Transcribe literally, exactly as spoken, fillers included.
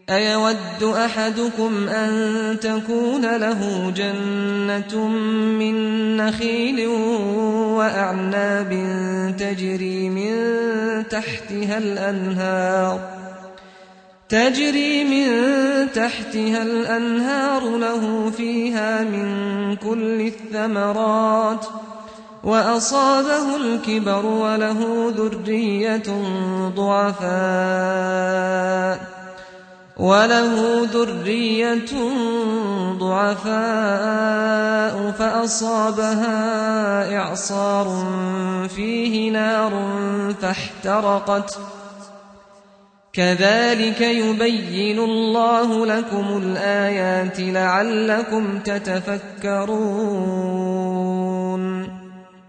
أيود أحدكم أن تكون له جنة من نخيل وأعناب تجري من تحتها الأنهار تجري من تحتها الأنهار له فيها من كل الثمرات وأصابه الكبر وله ذرية ضعفاء وله ذرية ضعفاء فأصابها إعصار فيه نار فاحترقت كذلك يبين الله لكم الآيات لعلكم تتفكرون